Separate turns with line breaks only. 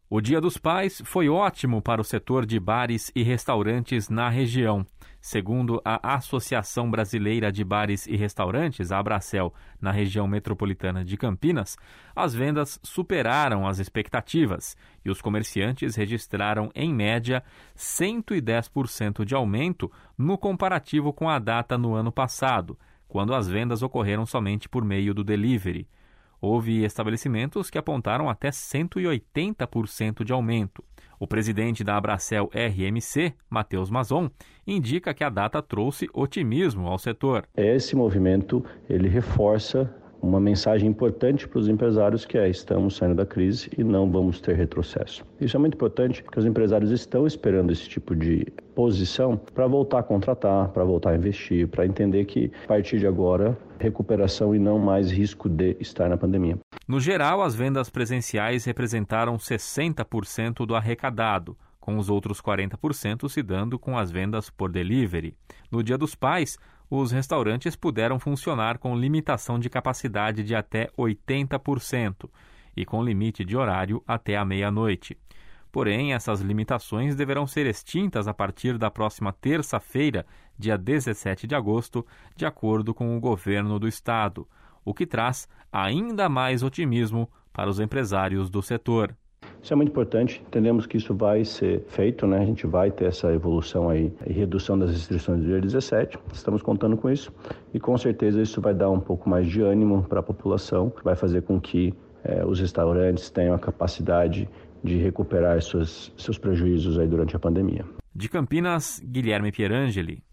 O Dia dos Pais foi ótimo para o setor de bares e restaurantes na região. Segundo a Associação Brasileira de Bares e Restaurantes, a Abracel, na região metropolitana de Campinas, as vendas superaram as expectativas e os comerciantes registraram, em média, 110% de aumento no comparativo com a data no ano passado, quando as vendas ocorreram somente por meio do delivery. Houve estabelecimentos que apontaram até 180% de aumento. O presidente da Abracel RMC, Matheus Mazon, indica que a data trouxe otimismo ao setor.
Esse movimento ele reforça uma mensagem importante para os empresários que estamos saindo da crise e não vamos ter retrocesso. Isso é muito importante porque os empresários estão esperando esse tipo de posição para voltar a contratar, para voltar a investir, para entender que a partir de agora recuperação e não mais risco de estar na pandemia.
No geral, as vendas presenciais representaram 60% do arrecadado, com os outros 40% se dando com as vendas por delivery. No Dia dos Pais, os restaurantes puderam funcionar com limitação de capacidade de até 80% e com limite de horário até a meia-noite. Porém, essas limitações deverão ser extintas a partir da próxima terça-feira, dia 17 de agosto, de acordo com o governo do estado, o que traz ainda mais otimismo para os empresários do setor.
Isso é muito importante, entendemos que isso vai ser feito, A gente vai ter essa evolução aí e redução das restrições do dia 17, estamos contando com isso e com certeza isso vai dar um pouco mais de ânimo para a população, vai fazer com que os restaurantes tenham a capacidade de recuperar seus prejuízos aí durante a pandemia.
De Campinas, Guilherme Pierangeli.